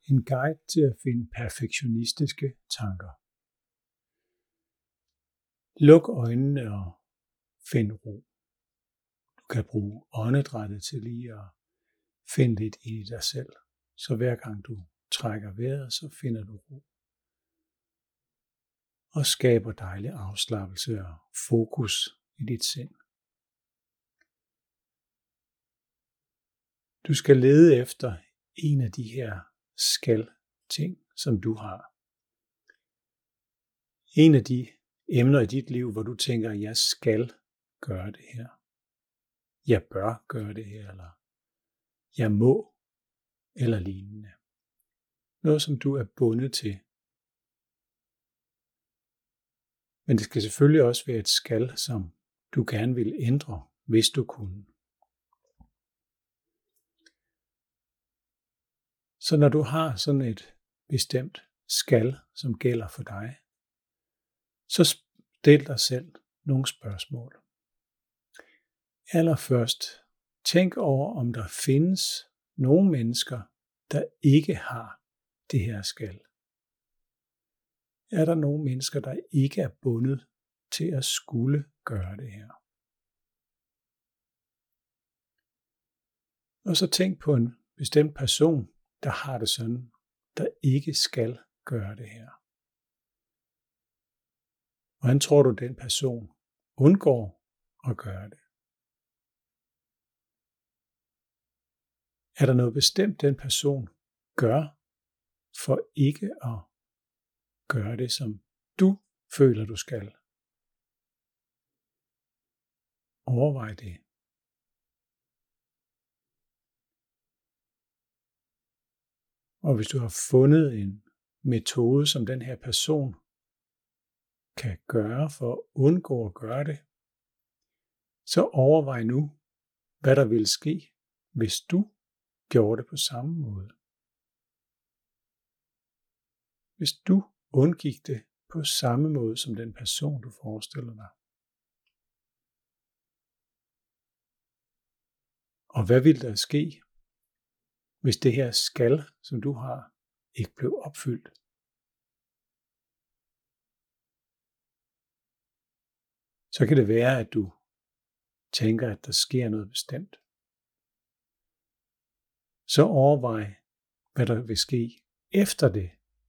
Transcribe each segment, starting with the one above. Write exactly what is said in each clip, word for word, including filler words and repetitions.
En guide til at finde perfektionistiske tanker. Luk øjnene og find ro. Du kan bruge åndedrættet til lige at finde lidt ind i dig selv. Så hver gang du trækker vejret, så finder du ro. Og skaber dejlig afslappelse og fokus i dit sind. Du skal lede efter en af de her skal-ting, som du har. En af de emner i dit liv, hvor du tænker, jeg skal gøre det her. Jeg bør gøre det her, eller jeg må, eller lignende. Noget, som du er bundet til. Men det skal selvfølgelig også være et skal, som du gerne vil ændre, hvis du kunne. Så når du har sådan et bestemt skal, som gælder for dig, så stil dig selv nogle spørgsmål. Allerførst, tænk over, om der findes nogle mennesker, der ikke har det her skal. Er der nogle mennesker, der ikke er bundet til at skulle gøre det her? Og så tænk på en bestemt person, der har det sådan, der ikke skal gøre det her. Hvordan tror du, den person undgår at gøre det? Er der noget bestemt, den person gør, for ikke at gøre det, som du føler, du skal? Overvej det. Og hvis du har fundet en metode, som den her person kan gøre for at undgå at gøre det, så overvej nu, hvad der ville ske, hvis du gjorde det på samme måde. Hvis du undgik det på samme måde som den person, du forestiller dig. Og hvad ville der ske, hvis det her skal, som du har, ikke blev opfyldt? Så kan det være, at du tænker, at der sker noget bestemt. Så overvej, hvad der vil ske efter det.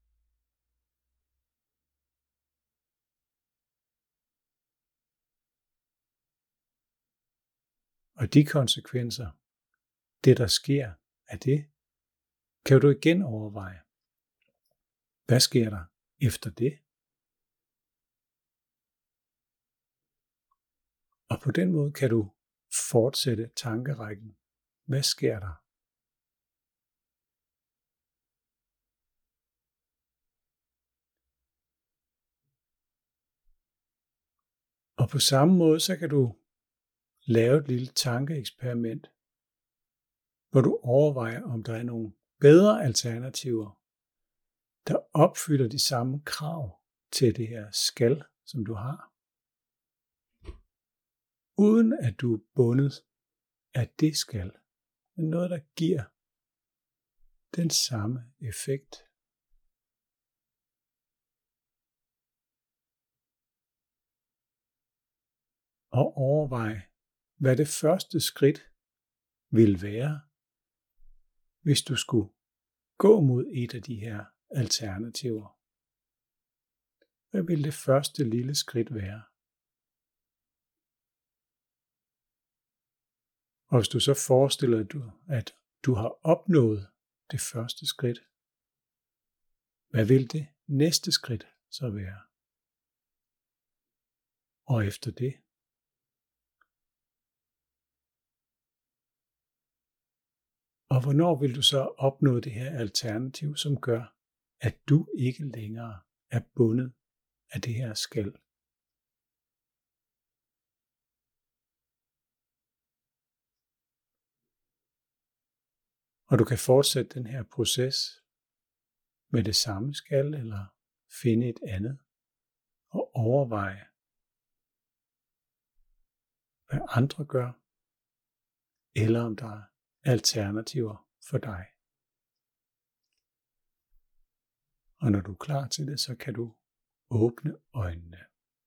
Og de konsekvenser, det der sker af det, kan du igen overveje. Hvad sker der efter det? Og på den måde kan du fortsætte tankerækken. Hvad sker der? Og på samme måde, så kan du lave et lille tankeeksperiment, hvor du overvejer, om der er nogle bedre alternativer, der opfylder de samme krav til det her skal, som du har, uden at du er bundet af det skal, men noget, der giver den samme effekt. Og overvej, hvad det første skridt vil være, hvis du skulle gå mod et af de her alternativer. Hvad vil det første lille skridt være? Og hvis du så forestiller dig, at du har opnået det første skridt, hvad vil det næste skridt så være? Og efter det? Og hvornår vil du så opnå det her alternativ, som gør, at du ikke længere er bundet af det her skal? Og du kan fortsætte den her proces med det samme skal, eller finde et andet, og overveje, hvad andre gør, eller om der er alternativer for dig. Og når du er klar til det, så kan du åbne øjnene.